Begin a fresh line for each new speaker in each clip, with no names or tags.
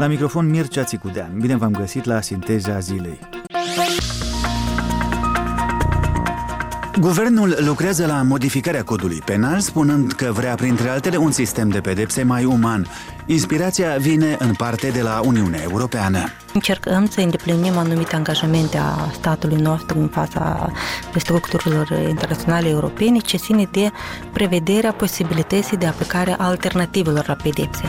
La microfon Mircea Țicudean. Bine v-am găsit la Sinteza Zilei. Guvernul lucrează la modificarea codului penal, spunând că vrea, printre altele, un sistem de pedepse mai uman. Inspirația vine în parte de la Uniunea Europeană.
Încercăm să îndeplinim anumite angajamente a statului nostru în fața structurilor internaționale europene, ce ține de prevederea posibilității de aplicare a alternativelor la pedepse.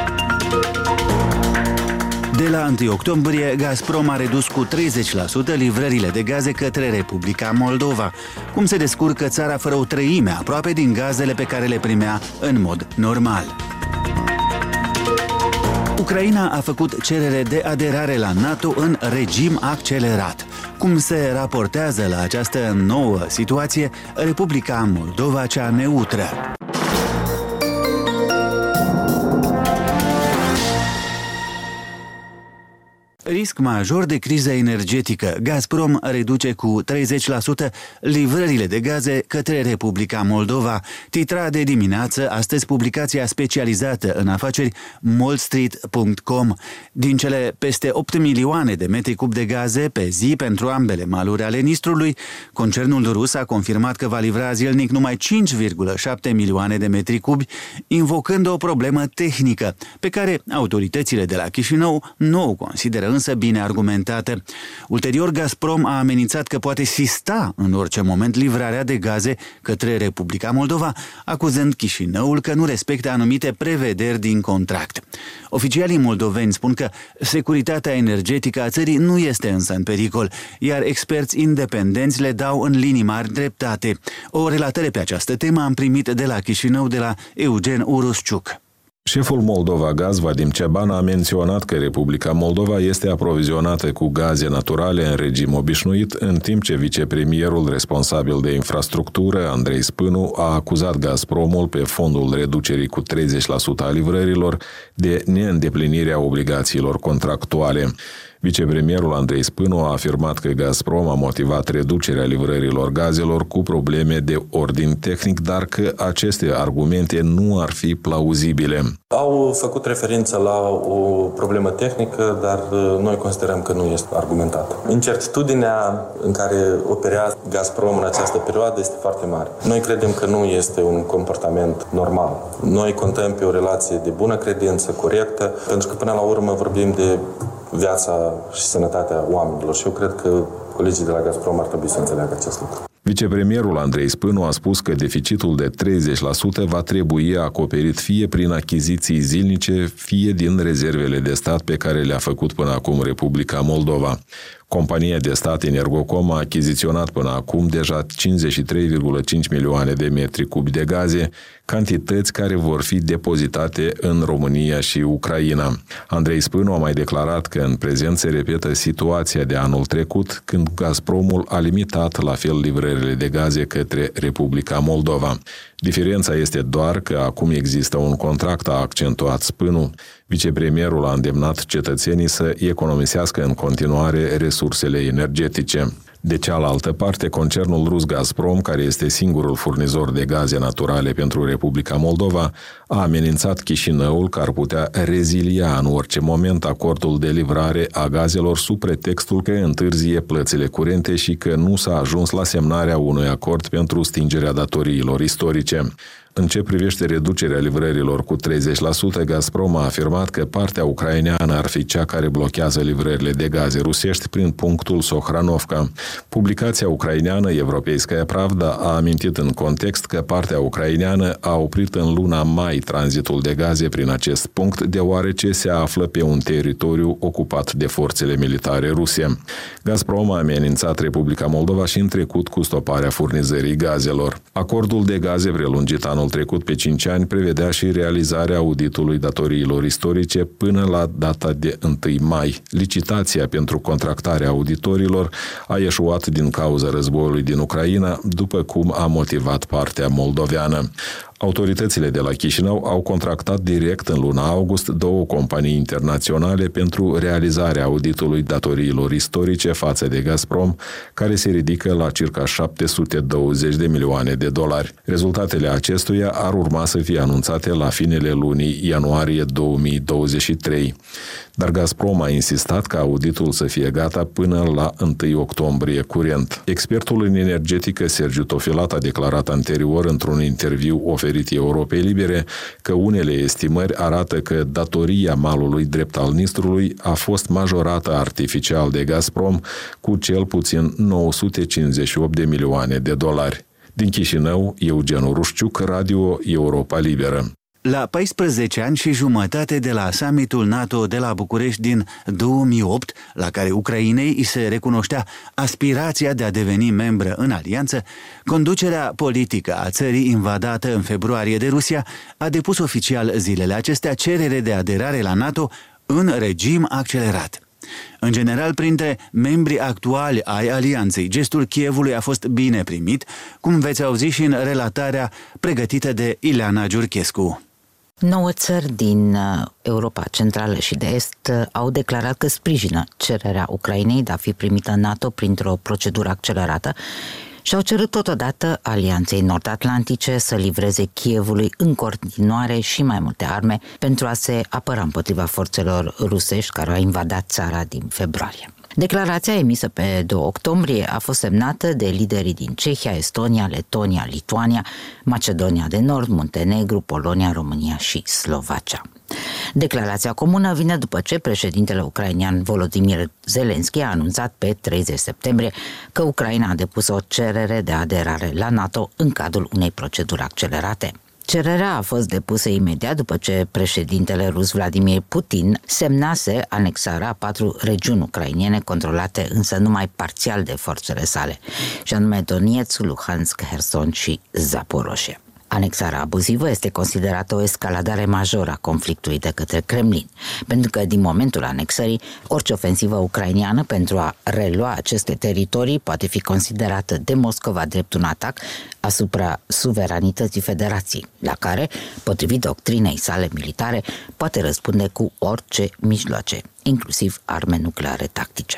De la 1 octombrie, Gazprom a redus cu 30% livrările de gaze către Republica Moldova. Cum se descurcă țara fără o treime aproape din gazele pe care le primea în mod normal? Ucraina a făcut cerere de aderare la NATO în regim accelerat. Cum se raportează la această nouă situație Republica Moldova, cea neutră? Risc major de criză energetică. Gazprom reduce cu 30% livrările de gaze către Republica Moldova. Titra de dimineață astăzi publicația specializată în afaceri MoldStreet.com. Din cele peste 8 milioane de metri cub de gaze pe zi pentru ambele maluri ale Nistrului, concernul rus a confirmat că va livra zilnic numai 5,7 milioane de metri cubi, invocând o problemă tehnică, pe care autoritățile de la Chișinău nu o consideră însă bine argumentată. Ulterior, Gazprom a amenințat că poate sista în orice moment livrarea de gaze către Republica Moldova, acuzând Chișinăul că nu respectă anumite prevederi din contract. Oficialii moldoveni spun că securitatea energetică a țării nu este însă în pericol, iar experți independenți le dau în linii mari dreptate. O relatare pe această temă am primit de la Chișinău de la Eugen Urusciuc.
Șeful Moldova Gaz, Vadim Ceban, a menționat că Republica Moldova este aprovizionată cu gaze naturale în regim obișnuit, în timp ce vicepremierul responsabil de infrastructură, Andrei Spânu, a acuzat Gazpromul pe fondul reducerii cu 30% a livrărilor de neîndeplinirea obligațiilor contractuale. Vicepremierul Andrei Spânu a afirmat că Gazprom a motivat reducerea livrărilor gazelor cu probleme de ordin tehnic, dar că aceste argumente nu ar fi plauzibile.
Au făcut referință la o problemă tehnică, dar noi considerăm că nu este argumentată. Incertitudinea în care operează Gazprom în această perioadă este foarte mare. Noi credem că nu este un comportament normal. Noi contăm pe o relație de bună credință, corectă, pentru că până la urmă vorbim de viața și sănătatea oamenilor și eu cred că colegii de la Gazprom ar trebui să înțeleagă acest lucru.
Vicepremierul Andrei Spânu a spus că deficitul de 30% va trebui acoperit fie prin achiziții zilnice, fie din rezervele de stat pe care le-a făcut până acum Republica Moldova. Compania de stat Energocom a achiziționat până acum deja 53,5 milioane de metri cubi de gaze, cantități care vor fi depozitate în România și Ucraina. Andrei Spânu a mai declarat că în prezent se repetă situația de anul trecut, când Gazpromul a limitat la fel livrările de gaze către Republica Moldova. Diferența este doar că acum există un contract, a accentuat Spânu. Vicepremierul a îndemnat cetățenii să economisească în continuare resursele energetice. De cealaltă parte, concernul rus Gazprom, care este singurul furnizor de gaze naturale pentru Republica Moldova, a amenințat Chișinăul că ar putea rezilia în orice moment acordul de livrare a gazelor sub pretextul că întârzie plățile curente și că nu s-a ajuns la semnarea unui acord pentru stingerea datoriilor istorice. În ce privește reducerea livrărilor cu 30%, Gazprom a afirmat că partea ucraineană ar fi cea care blochează livrările de gaze rusești prin punctul Sohranovka. Publicația ucraineană Европейская Pravda a amintit în context că partea ucraineană a oprit în luna mai tranzitul de gaze prin acest punct, deoarece se află pe un teritoriu ocupat de forțele militare ruse. Gazprom a amenințat Republica Moldova și în trecut cu stoparea furnizării gazelor. Acordul de gaze prelungit anul trecut pe 5 ani prevedea și realizarea auditului datoriilor istorice până la data de 1 mai. Licitația pentru contractarea auditorilor a eșuat din cauza războiului din Ucraina, după cum a motivat partea moldoveană. Autoritățile de la Chișinău au contractat direct în luna august 2 companii internaționale pentru realizarea auditului datoriilor istorice față de Gazprom, care se ridică la circa 720 de milioane de dolari. Rezultatele acestuia ar urma să fie anunțate la finele lunii ianuarie 2023. dar Gazprom a insistat ca auditul să fie gata până la 1 octombrie curent. Expertul în energetică Sergiu Tofilat a declarat anterior într-un interviu oferit Europei Libere că unele estimări arată că datoria malului drept al Nistrului a fost majorată artificial de Gazprom cu cel puțin 958 de milioane de dolari. Din Chișinău, Eugen Rușciuc, Radio Europa Liberă.
La 14 ani și jumătate de la summitul NATO de la București din 2008, la care Ucrainei îi se recunoștea aspirația de a deveni membră în alianță, conducerea politică a țării invadată în februarie de Rusia a depus oficial zilele acestea cerere de aderare la NATO în regim accelerat. În general, printre membrii actuali ai alianței, gestul Kievului a fost bine primit, cum veți auzi și în relatarea pregătită de Ileana Giurchescu.
9 țări din Europa Centrală și de Est au declarat că sprijină cererea Ucrainei de a fi primită în NATO printr-o procedură accelerată și au cerut totodată Alianței Nord-Atlantice să livreze Kievului în continuare și mai multe arme pentru a se apăra împotriva forțelor rusești care au invadat țara din februarie. Declarația emisă pe 2 octombrie a fost semnată de liderii din Cehia, Estonia, Letonia, Lituania, Macedonia de Nord, Muntenegru, Polonia, România și Slovacia. Declarația comună vine după ce președintele ucrainean Volodymyr Zelensky a anunțat pe 30 septembrie că Ucraina a depus o cerere de aderare la NATO în cadrul unei proceduri accelerate. Cererea a fost depusă imediat după ce președintele rus Vladimir Putin semnase anexarea a 4 regiuni ucrainene controlate însă numai parțial de forțele sale, și anume Donetsk, Luhansk, Herson și Zaporoșie. Anexarea abuzivă este considerată o escaladare majoră a conflictului de către Kremlin, pentru că din momentul anexării, orice ofensivă ucrainiană pentru a relua aceste teritorii poate fi considerată de Moscova drept un atac asupra suveranității federației, la care, potrivit doctrinei sale militare, poate răspunde cu orice mijloace, inclusiv arme nucleare tactice.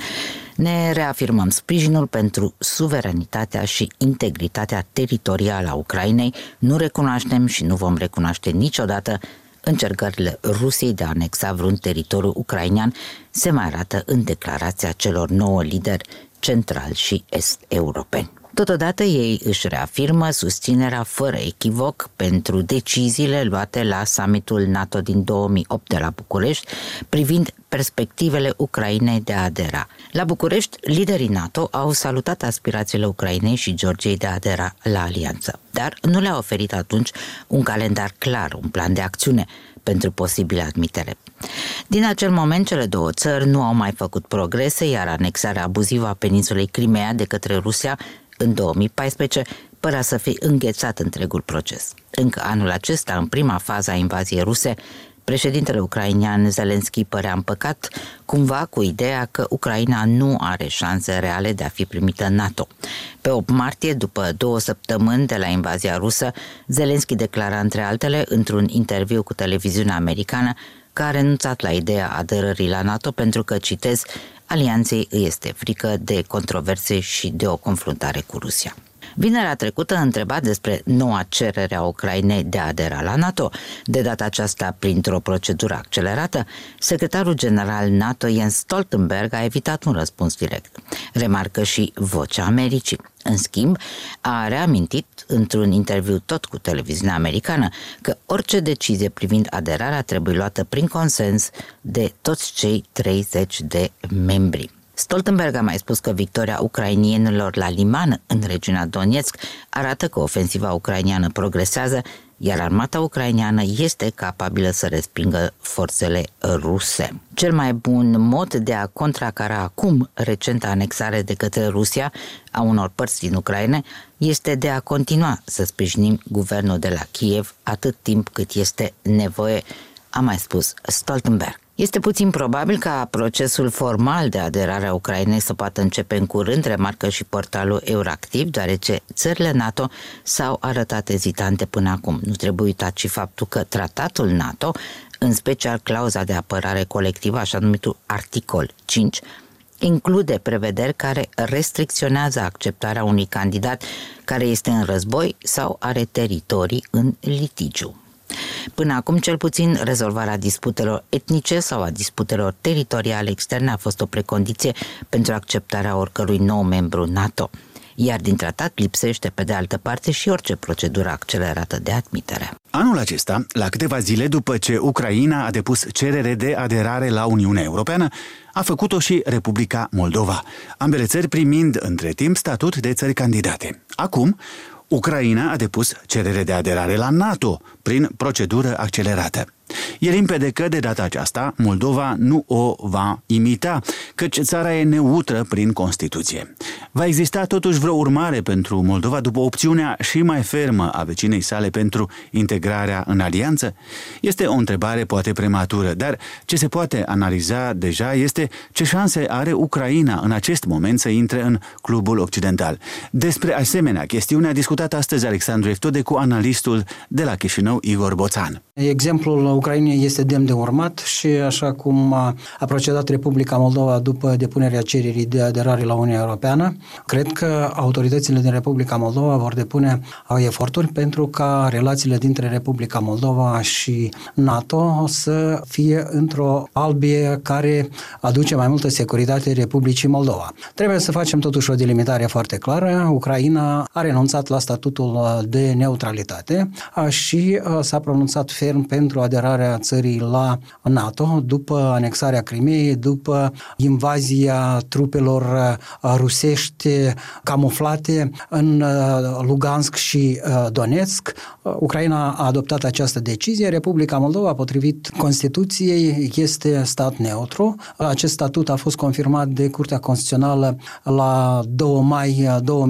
Ne reafirmăm sprijinul pentru suveranitatea și integritatea teritorială a Ucrainei, nu recunoaștem și nu vom recunoaște niciodată încercările Rusiei de a anexa vreun teritoriu ucrainean, se mai arată în declarația celor 9 lideri central și est-europeni. Totodată ei își reafirmă susținerea fără echivoc pentru deciziile luate la summitul NATO din 2008 de la București privind perspectivele Ucrainei de a adera. La București, liderii NATO au salutat aspirațiile Ucrainei și Georgiei de a adera la alianță, dar nu le-au oferit atunci un calendar clar, un plan de acțiune pentru posibile admitere. Din acel moment, cele 2 țări nu au mai făcut progrese, iar anexarea abuzivă a peninsulei Crimea de către Rusia în 2014 părea să fi înghețat întregul proces. Încă anul acesta, în prima fază a invaziei ruse, președintele ucrainean Zelensky părea împăcat cumva cu ideea că Ucraina nu are șanse reale de a fi primită în NATO. Pe 8 martie, după 2 săptămâni de la invazia rusă, Zelensky declara între altele într-un interviu cu televiziunea americană că a renunțat la ideea aderării la NATO pentru că, citez, alianței îi este frică de controverse și de o confruntare cu Rusia. Vinerea trecută, întrebat despre noua cerere a Ucrainei de a adera la NATO, de data aceasta printr-o procedură accelerată, secretarul general NATO Jens Stoltenberg a evitat un răspuns direct. Remarcă și Vocea Americii. În schimb, a reamintit într-un interviu tot cu televiziunea americană că orice decizie privind aderarea trebuie luată prin consens de toți cei 30 de membri. Stoltenberg a mai spus că victoria ucrainienilor la Liman, în regiunea Donetsk, arată că ofensiva ucrainiană progresează, iar armata ucraineană este capabilă să respingă forțele ruse. Cel mai bun mod de a contracara acum recenta anexare de către Rusia a unor părți din Ucraina este de a continua să sprijinim guvernul de la Kiev atât timp cât este nevoie, a mai spus Stoltenberg. Este puțin probabil ca procesul formal de aderare a Ucrainei să poată începe în curând, remarcă și portalul Euractiv, deoarece țările NATO s-au arătat ezitante până acum. Nu trebuie uitat și faptul că tratatul NATO, în special clauza de apărare colectivă, așa numitul articol 5, include prevederi care restricționează acceptarea unui candidat care este în război sau are teritorii în litigiu. Până acum, cel puțin, rezolvarea disputelor etnice sau a disputelor teritoriale externe a fost o precondiție pentru acceptarea oricărui nou membru NATO. Iar din tratat lipsește, pe de altă parte, și orice procedură accelerată de admitere.
Anul acesta, la câteva zile după ce Ucraina a depus cerere de aderare la Uniunea Europeană, a făcut-o și Republica Moldova, ambele țări primind între timp statut de țări candidate. Acum, Ucraina a depus cerere de aderare la NATO prin procedură accelerată. E limpede că de data aceasta Moldova nu o va imita, căci țara e neutră prin Constituție. Va exista totuși vreo urmare pentru Moldova după opțiunea și mai fermă a vecinei sale pentru integrarea în alianță? Este o întrebare poate prematură, dar ce se poate analiza deja este ce șanse are Ucraina în acest moment să intre în clubul occidental. Despre asemenea chestiune a discutat astăzi Alexandru Eftode cu analistul de la Chișinău, Igor Boțan.
Exemplul Ucrainei este demn de urmat și așa cum a procedat Republica Moldova după depunerea cererii de aderare la Uniunea Europeană, cred că autoritățile din Republica Moldova vor depune eforturi pentru ca relațiile dintre Republica Moldova și NATO să fie într-o albie care aduce mai multă securitate Republicii Moldova. Trebuie să facem totuși o delimitare foarte clară. Ucraina a renunțat la statutul de neutralitate și s-a pronunțat ferm pentru aderarea țării la NATO după anexarea Crimeei, după invazia trupelor rusești camuflate în Lugansk și Donetsk. Ucraina a adoptat această decizie. Republica Moldova, potrivit Constituției, este stat neutru. Acest statut a fost confirmat de Curtea Constituțională la 2 mai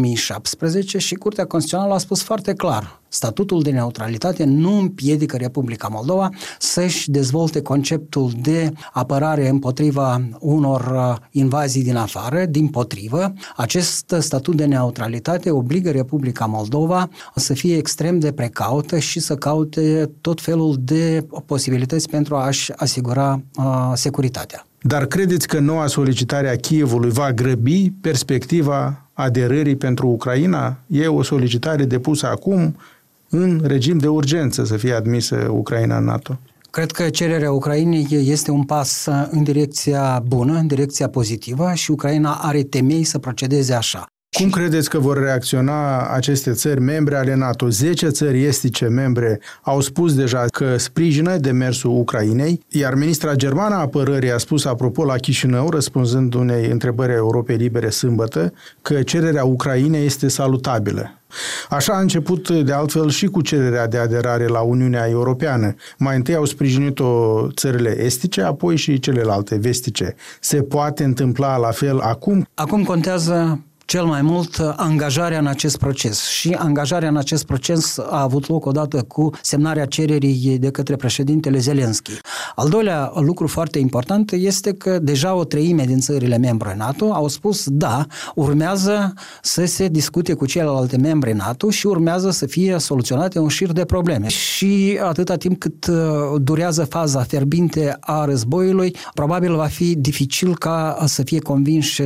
2017 și Curtea Constituțională a spus foarte clar: statutul de neutralitate nu împiedică Republica Moldova să-și dezvolte conceptul de apărare împotriva unor invazii din afară. Dimpotrivă, acest statut de neutralitate obligă Republica Moldova să fie extrem de precaută și să caute tot felul de posibilități pentru a-și asigura securitatea.
Dar credeți că noua solicitare a Kievului va grăbi perspectiva aderării pentru Ucraina? E o solicitare depusă acum în regim de urgență să fie admisă Ucraina în NATO.
Cred că cererea Ucrainei este un pas în direcția bună, în direcția pozitivă și Ucraina are temei să procedeze așa.
Cum credeți că vor reacționa aceste țări membre ale NATO? 10 țări estice membre au spus deja că sprijină demersul Ucrainei, iar ministra germană a apărării a spus apropo la Chișinău, răspunzând unei întrebări a Europei Libere sâmbătă, că cererea Ucrainei este salutabilă. Așa a început de altfel și cu cererea de aderare la Uniunea Europeană. Mai întâi au sprijinit-o țările estice, apoi și celelalte vestice. Se poate întâmpla la fel acum?
Acum contează cel mai mult angajarea în acest proces și angajarea în acest proces a avut loc odată cu semnarea cererii de către președintele Zelenski. Al doilea lucru foarte important este că deja o treime din țările membre NATO au spus da, urmează să se discute cu celelalte membre NATO și urmează să fie soluționate un șir de probleme. Și atâta timp cât durează faza fierbinte a războiului, probabil va fi dificil ca să fie convinși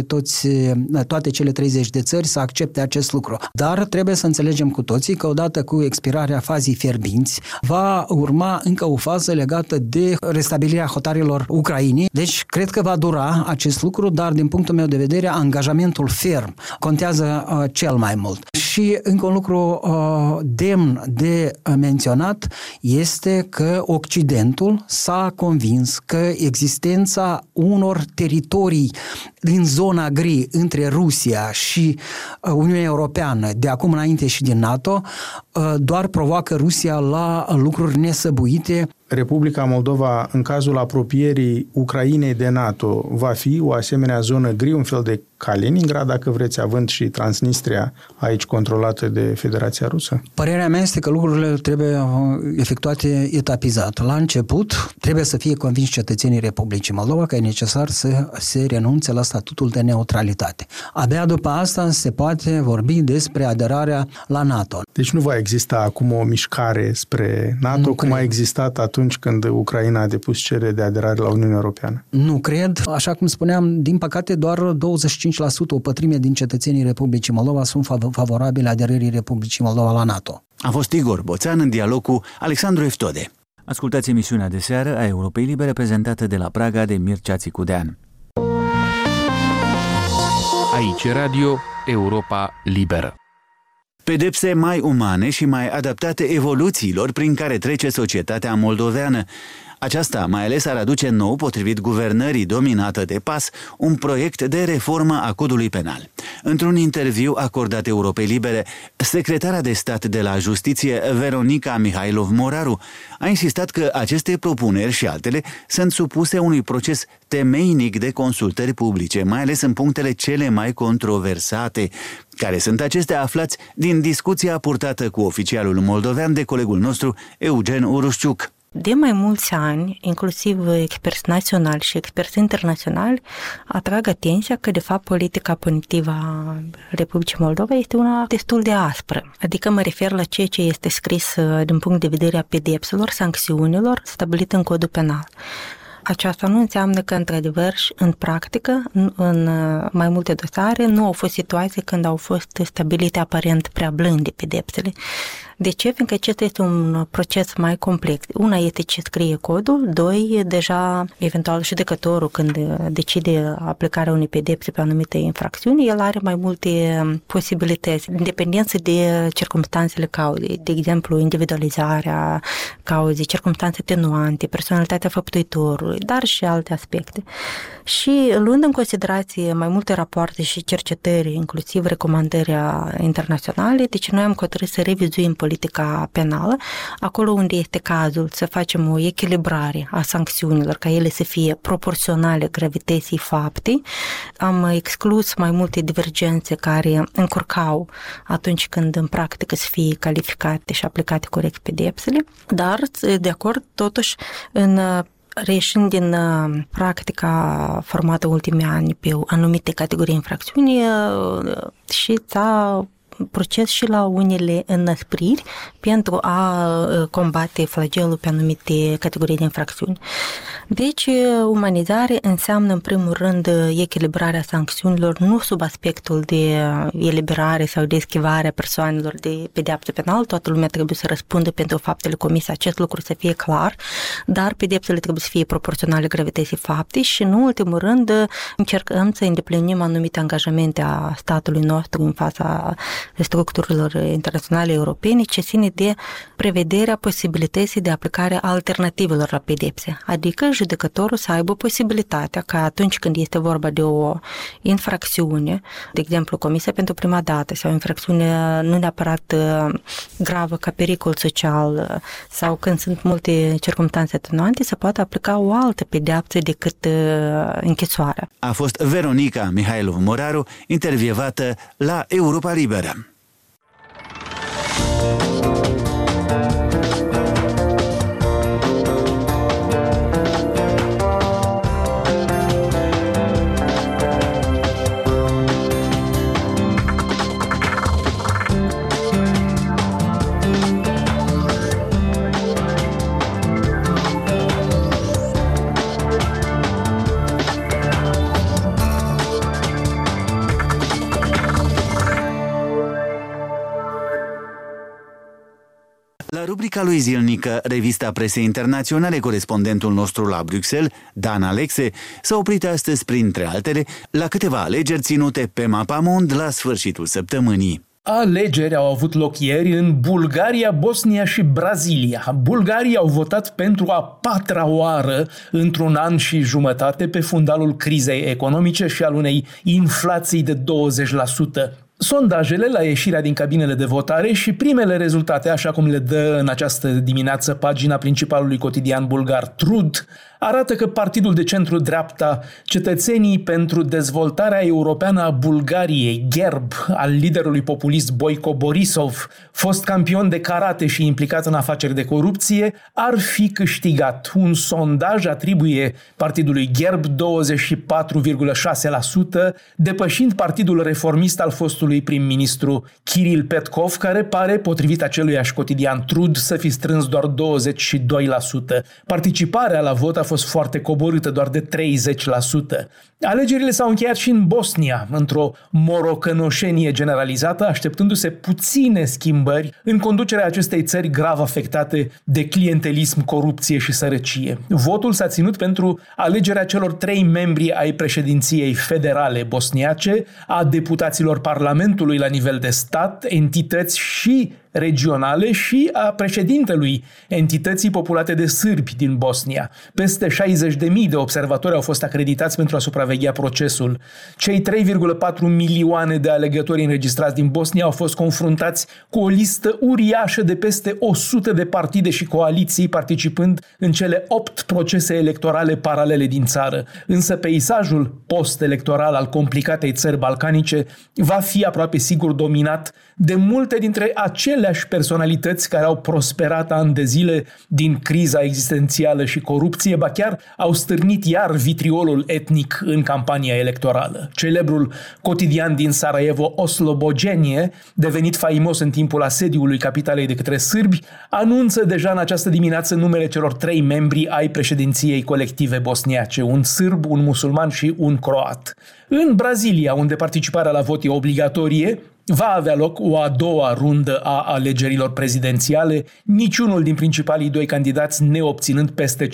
toate cele 30 de țări să accepte acest lucru. Dar trebuie să înțelegem cu toții că odată cu expirarea fazei fierbinți va urma încă o fază legată de restabilirea hotarelor Ucrainei. Deci cred că va dura acest lucru, dar din punctul meu de vedere angajamentul ferm contează cel mai mult. Și încă un lucru demn de menționat este că Occidentul s-a convins că existența unor teritorii din zona gri între Rusia și Uniunea Europeană, de acum înainte și din NATO, doar provoacă Rusia la lucruri nesăbuite.
Republica Moldova, în cazul apropierii Ucrainei de NATO, va fi o asemenea zonă gri, un fel de Kaliningrad, dacă vreți, având și Transnistria aici controlată de Federația Rusă?
Părerea mea este că lucrurile trebuie efectuate etapizat. La început trebuie să fie convinși cetățenii Republicii Moldova că e necesar să se renunțe la statutul de neutralitate. Abia după asta se poate vorbi despre aderarea la NATO.
Deci nu va exista acum o mișcare spre NATO, cum a existat atunci când Ucraina a depus cerere de aderare la Uniunea Europeană?
Nu cred. Așa cum spuneam, din păcate, doar 25%, o pătrime din cetățenii Republicii Moldova sunt favorabili aderării Republicii Moldova la NATO.
A fost Igor Boțan în dialog cu Alexandru Eftode. Ascultați emisiunea de seară a Europei Libere, prezentată de la Praga de Mircea Țicudean.
Aici Radio Europa Liberă.
Pedepse mai umane și mai adaptate evoluțiilor prin care trece societatea moldoveană. Aceasta mai ales ar aduce nou, potrivit guvernării dominată de PAS, un proiect de reformă a codului penal. Într-un interviu acordat Europei Libere, secretara de stat de la Justiție, Veronica Mihailov-Moraru, a insistat că aceste propuneri și altele sunt supuse unui proces temeinic de consultări publice, mai ales în punctele cele mai controversate. Care sunt acestea? Aflați din discuția purtată cu oficialul moldovean de colegul nostru, Eugen Urușciuc.
De mai mulți ani, inclusiv experți naționali și experți internaționali, atrag atenția că, de fapt, politica punitivă a Republicii Moldova este una destul de aspră. Adică mă refer la ceea ce este scris din punct de vedere a pedepselor, sancțiunilor, stabilit în codul penal. Aceasta nu înseamnă că, într-adevăr, în practică, în mai multe dosare, nu au fost situații când au fost stabilite aparent prea blânde pedepsele. De ce? Fiindcă acesta este un proces mai complex. Una este ce scrie codul, doi, deja, eventual, judecătorul, când decide aplicarea unei pedepse pe anumite infracțiuni, el are mai multe posibilități, în dependență de circumstanțele cauzei. De exemplu, individualizarea cauzei, circumstanțe atenuante, personalitatea făptuitorului, dar și alte aspecte. Și luând în considerație mai multe rapoarte și cercetări, inclusiv recomandări internaționale, deci noi am hotărât să revizuim politica penală, acolo unde este cazul să facem o echilibrare a sancțiunilor, ca ele să fie proporționale gravității faptei. Am exclus mai multe divergențe care încurcau atunci când în practică să fie calificate și aplicate corect pedepsele, dar de acord totuși reieșind din practica formată ultimii ani pe anumite categorii infracțiuni și s-a proces și la unele înăspriri pentru a combate flagelul pe anumite categorii de infracțiuni. Deci, umanizare înseamnă, în primul rând, echilibrarea sancțiunilor, nu sub aspectul de eliberare sau de eschivare a persoanelor de pedeapsă penală. Toată lumea trebuie să răspundă pentru faptele comise, acest lucru să fie clar, dar pedepsele trebuie să fie proporționale gravității faptei și, în ultimul rând, încercăm să îndeplinim anumite angajamente a statului nostru în fața structurilor internaționale europene, ce ține de prevederea posibilității de aplicare a alternativelor la pedepse. Adică judecătorul să aibă posibilitatea ca atunci când este vorba de o infracțiune, de exemplu comisă pentru prima dată sau o infracțiune nu neapărat gravă ca pericol social sau când sunt multe circumstanțe atenuante, să poată aplica o altă pedeapsă decât închisoarea.
A fost Veronica Mihailov-Moraru, intervievată la Europa Liberă. La rubrica lui zilnică, revista presei internaționale, corespondentul nostru la Bruxelles, Dan Alexe, s-a oprit astăzi, printre altele, la câteva alegeri ținute pe Mapamond la sfârșitul săptămânii.
Alegeri au avut loc ieri în Bulgaria, Bosnia și Brazilia. Bulgarii au votat pentru a 4-a oară într-un an și jumătate pe fundalul crizei economice și al unei inflații de 20%. Sondajele la ieșirea din cabinele de votare și primele rezultate, așa cum le dă în această dimineață pagina principalului cotidian bulgar Trud, arată că partidul de centru-dreapta Cetățenii pentru Dezvoltarea Europeană a Bulgariei, GERB, al liderului populist Boico Borisov, fost campion de karate și implicat în afaceri de corupție, ar fi câștigat. Un sondaj atribuie partidului GERB 24,6%, depășind partidul reformist al fostului fostului prim-ministru Kiril Petkov, care pare, potrivit aceluiași cotidian Trud, să fi strâns doar 22%. Participarea la vot a fost foarte coborâtă, doar de 30%. Alegerile s-au încheiat și în Bosnia, într-o morocănoșenie generalizată, așteptându-se puține schimbări în conducerea acestei țări grav afectate de clientelism, corupție și sărăcie. Votul s-a ținut pentru alegerea celor 3 membri ai președinției federale bosniace, a deputaților Parlamentului la nivel de stat, entități și regionale și a președintelui entității populate de sârbi din Bosnia. Peste 60.000 de observatori au fost acreditați pentru a supraveghea procesul. Cei 3,4 milioane de alegători înregistrați din Bosnia au fost confruntați cu o listă uriașă de peste 100 de partide și coaliții participând în cele 8 procese electorale paralele din țară. Însă peisajul post-electoral al complicatei țări balcanice va fi aproape sigur dominat de multe dintre aceleași personalități care au prosperat ani de zile din criza existențială și corupție, ba chiar au stârnit iar vitriolul etnic în campania electorală. Celebrul cotidian din Sarajevo, Oslobodenie, devenit faimos în timpul asediului capitalei de către sârbi, anunță deja în această dimineață numele celor 3 membri ai președinției colective bosniace, un sârb, un musulman și un croat. În Brazilia, unde participarea la vot e obligatorie, va avea loc o a doua rundă a alegerilor prezidențiale, niciunul din principalii 2 candidați neobținând peste 50%.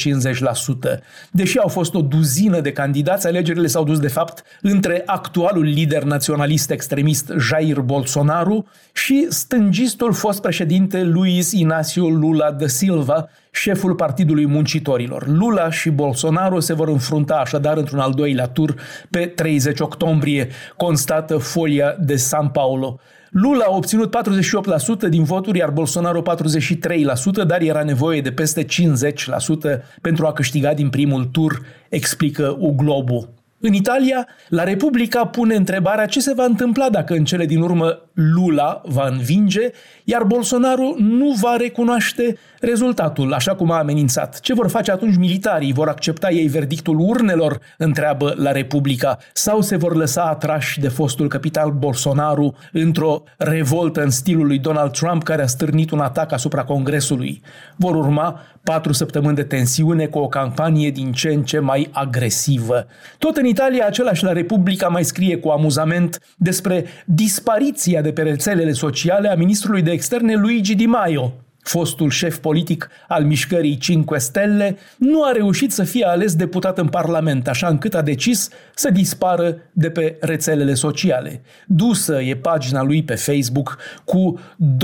Deși au fost o duzină de candidați, alegerile s-au dus de fapt între actualul lider naționalist extremist Jair Bolsonaro și stângistul fost președinte Luiz Inácio Lula da Silva, șeful Partidului Muncitorilor. Lula și Bolsonaro se vor înfrunta așadar într-un al doilea tur pe 30 octombrie, constată Folia de São Paulo. Lula a obținut 48% din voturi, iar Bolsonaro 43%, dar era nevoie de peste 50% pentru a câștiga din primul tur, explică U Globo. În Italia, La Repubblica pune întrebarea ce se va întâmpla dacă în cele din urmă Lula va învinge, iar Bolsonaro nu va recunoaște rezultatul, așa cum a amenințat. Ce vor face atunci militarii? Vor accepta ei verdictul urnelor? Întreabă La Repubblica. Sau se vor lăsa atrași de fostul capital Bolsonaro într-o revoltă în stilul lui Donald Trump, care a stârnit un atac asupra Congresului? Vor urma 4 săptămâni de tensiune cu o campanie din ce în ce mai agresivă. Tot în Italia, același La Repubblica mai scrie cu amuzament despre dispariția de pe rețelele sociale a ministrului de externe Luigi Di Maio. Fostul șef politic al mișcării 5 Stelle nu a reușit să fie ales deputat în Parlament, așa încât a decis să dispară de pe rețelele sociale. Dusă e pagina lui pe Facebook cu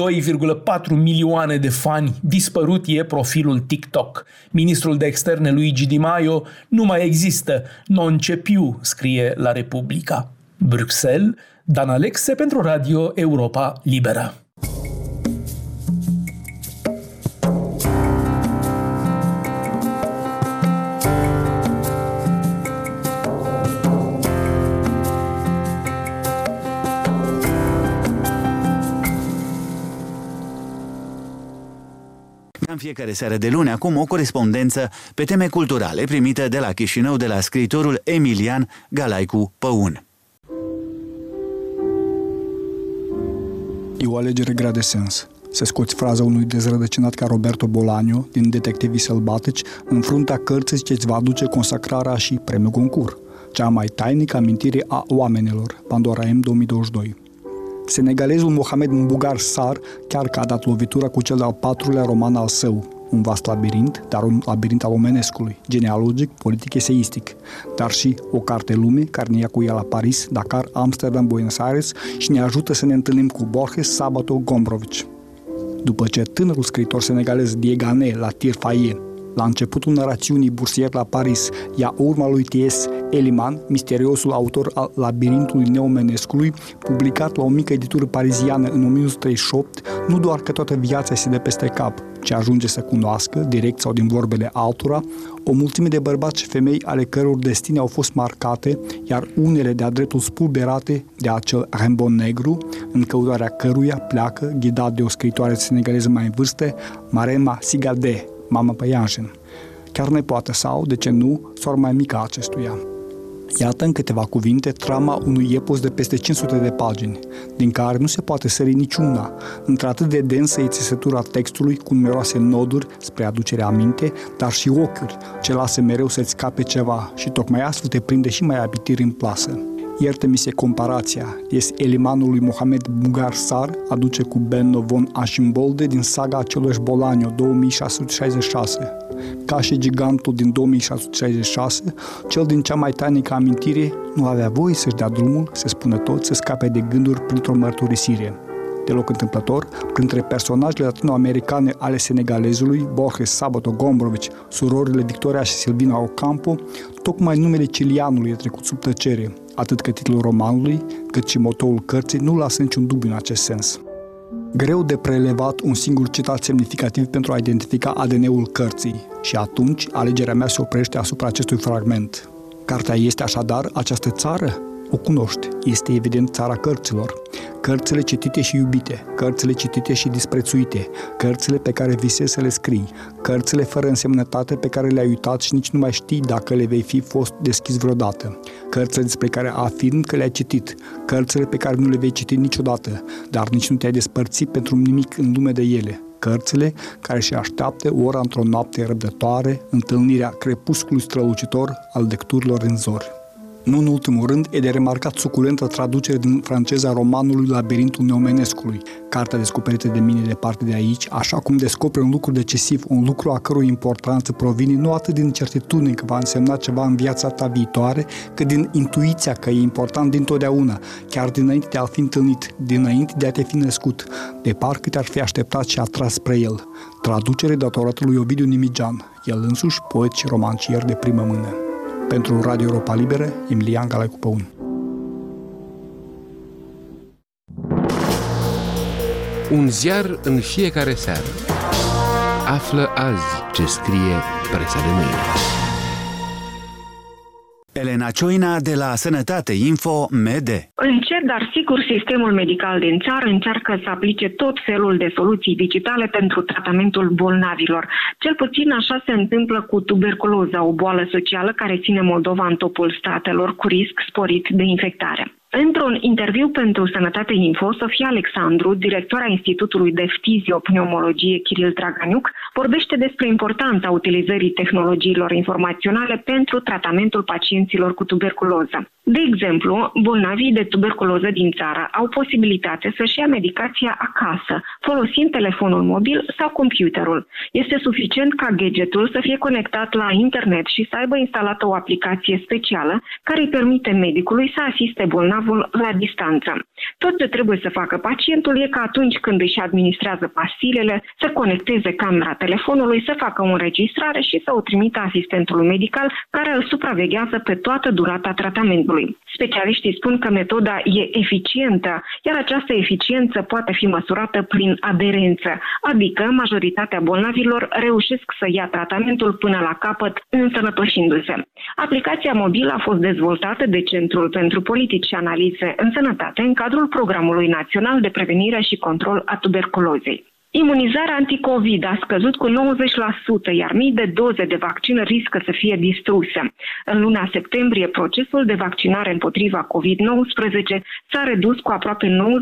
2,4 milioane de fani, dispărut e profilul TikTok. Ministrul de externe Luigi Di Maio nu mai există, non c'è più, scrie La Repubblica. Bruxelles, Dan Alexe pentru Radio Europa Liberă.
În fiecare seară de luni, acum o corespondență pe teme culturale primită de la Chișinău de la scriitorul Emilian Galaicu Păun.
E o alegere grea de sens. Să scoți fraza unui dezrădăcinat ca Roberto Bolaño din Detectivii Sălbatici în fruntea cărții ce îți va aduce consacrarea și premiul Goncourt, cea mai tainică amintire a oamenilor, Pandora M 2022. Senegalezul Mohamed Mbougar Sarr chiar că a dat lovitura cu cel de-al 4-lea roman al său, un vast labirint, dar un labirint al omenescului, genealogic, politic, eseistic, dar și o carte lume care ne ia cu ea la Paris, Dakar, Amsterdam, Buenos Aires și ne ajută să ne întâlnim cu Borges, Sabato, Gombrowicz. După ce tânărul scriitor senegalez Diegane la Tirfaie, la începutul narațiunii bursier la Paris, ia urma lui T.S. Eliman, misteriosul autor al Labirintului Neomenescului, publicat la o mică editură pariziană în 1938, nu doar că toată viața se dă peste cap, ci ajunge să cunoască, direct sau din vorbele altora, o mulțime de bărbați și femei ale căror destine au fost marcate, iar unele de-a dreptul spulberate de acel Rimbaud negru, în căutarea căruia pleacă, ghidat de o scriitoare senegaleză mai în vârstă, Marema Sigade, Mama Păianjen, chiar nepoată sau, de ce nu, sora mai mică a acestuia. Iată în câteva cuvinte trama unui epos de peste 500 de pagini, din care nu se poate sări niciuna, într-atât de densă e țesătura textului cu numeroase noduri spre aducerea aminte, dar și ochiuri ce lasă mereu să-ți scape ceva și tocmai astfel te prinde și mai abitiri în plasă. Iartă-mi-se comparația, Elimanul lui Mohamed Bugar Sar aduce cu Benno von Aschenbolde din saga Aceluși Bolanio 2666. Ca și gigantul din 2666, cel din cea mai tainică amintire nu avea voie să-și dea drumul, se spune tot, să scape de gânduri printr-o mărturisire. Deloc întâmplător, printre personajele latinoamericane ale senegalezului, Borges, Sabato, Gombrowicz, surorile Victoria și Silvina Ocampo, tocmai numele Cilianului e trecut sub tăcere, atât că titlul romanului, cât și motoul cărții nu lasă niciun dubiu în acest sens. Greu de prelevat un singur citat semnificativ pentru a identifica ADN-ul cărții și atunci alegerea mea se oprește asupra acestui fragment. Cartea este așadar această țară? O cunoști, este evident țara cărților. Cărțile citite și iubite, cărțile citite și disprețuite, cărțile pe care visezi să le scrii, cărțile fără însemnătate pe care le-ai uitat și nici nu mai știi dacă le vei fi fost deschis vreodată, cărțile despre care afirm că le-ai citit, cărțile pe care nu le vei citi niciodată, dar nici nu te-ai despărțit pentru nimic în lume de ele, cărțile care și așteaptă ora într-o noapte răbdătoare, întâlnirea crepuscului strălucitor al lecturilor în zori. Nu în ultimul rând, e de remarcat suculenta traducere din franceza romanului Labirintul Neomenescului, cartea descoperită de mine departe de aici, așa cum descoperi un lucru decisiv, un lucru a cărui importanță provine nu atât din certitudine că va însemna ceva în viața ta viitoare, cât din intuiția că e important dintotdeauna, chiar dinainte de a fi întâlnit, dinainte de a te fi născut, de parcă te-ar fi așteptat și atras spre el. Traducere datorată lui Ovidiu Nimigean, el însuși poet și romancier de primă mână. Pentru Radio Europa Liberă, Emilian Galaicu Păun.
Un ziar în fiecare seară. Află azi ce scrie presa de mâine.
Elena Cioina de la Sănătate Info Mede.
Încet, dar sigur, sistemul medical din țară încearcă să aplice tot felul de soluții digitale pentru tratamentul bolnavilor. Cel puțin așa se întâmplă cu tuberculoza, o boală socială care ține Moldova în topul statelor cu risc sporit de infectare. Într-un interviu pentru Sănătate Info, Sofia Alexandru, directoarea Institutului de Fiziopneumologie Chiril Draganiuc, vorbește despre importanța utilizării tehnologiilor informaționale pentru tratamentul pacienților cu tuberculoză. De exemplu, bolnavii de tuberculoză din țară au posibilitate să-și ia medicația acasă, folosind telefonul mobil sau computerul. Este suficient ca gadgetul să fie conectat la internet și să aibă instalată o aplicație specială care îi permite medicului să asiste bolnavul la distanță. Tot ce trebuie să facă pacientul e că atunci când își administrează pastilele, să conecteze camera telefonului, să facă o înregistrare și să o trimită asistentului medical care îl supraveghează pe toată durata tratamentului. Specialiștii spun că metoda e eficientă, iar această eficiență poate fi măsurată prin aderență, adică majoritatea bolnavilor reușesc să ia tratamentul până la capăt însănătoșindu-se. Aplicația mobilă a fost dezvoltată de Centrul pentru Politici și Analize în Sănătate în cadrul Programului Național de Prevenire și Control a Tuberculozei. Imunizarea anticovid a scăzut cu 90%, iar mii de doze de vaccin riscă să fie distruse. În luna septembrie, procesul de vaccinare împotriva COVID-19 s-a redus cu aproape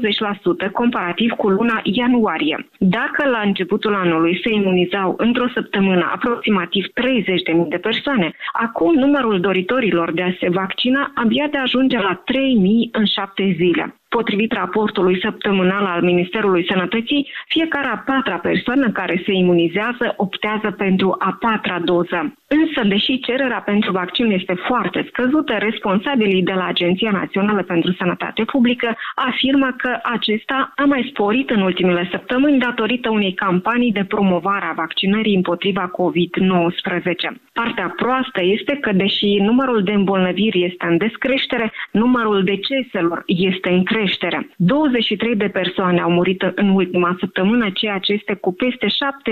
90% comparativ cu luna ianuarie. Dacă la începutul anului se imunizau într-o săptămână aproximativ 30.000 de persoane, acum numărul doritorilor de a se vaccina abia de ajunge la 3.000 în 7 zile. Potrivit raportului săptămânal al Ministerului Sănătății, fiecare a patra persoană care se imunizează optează pentru a patra doză. Însă, deși cererea pentru vaccin este foarte scăzută, responsabilii de la Agenția Națională pentru Sănătate Publică afirmă că acesta a mai sporit în ultimele săptămâni datorită unei campanii de promovare a vaccinării împotriva COVID-19. Partea proastă este că, deși numărul de îmbolnăviri este în descreștere, numărul deceselor este în creștere. 23 de persoane au murit în ultima săptămână, ceea ce este cu peste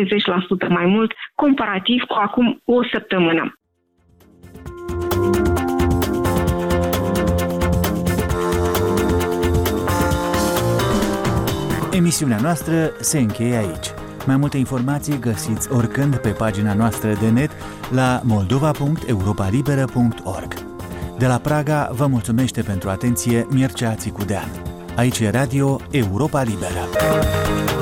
70% mai mult comparativ cu acum o săptămână.
Emisiunea noastră se încheie aici. Mai multe informații găsiți oricând pe pagina noastră de net la moldova.europalibera.org. De la Praga vă mulțumește pentru atenție Mircea Țicudean. Aici e Radio Europa Liberă.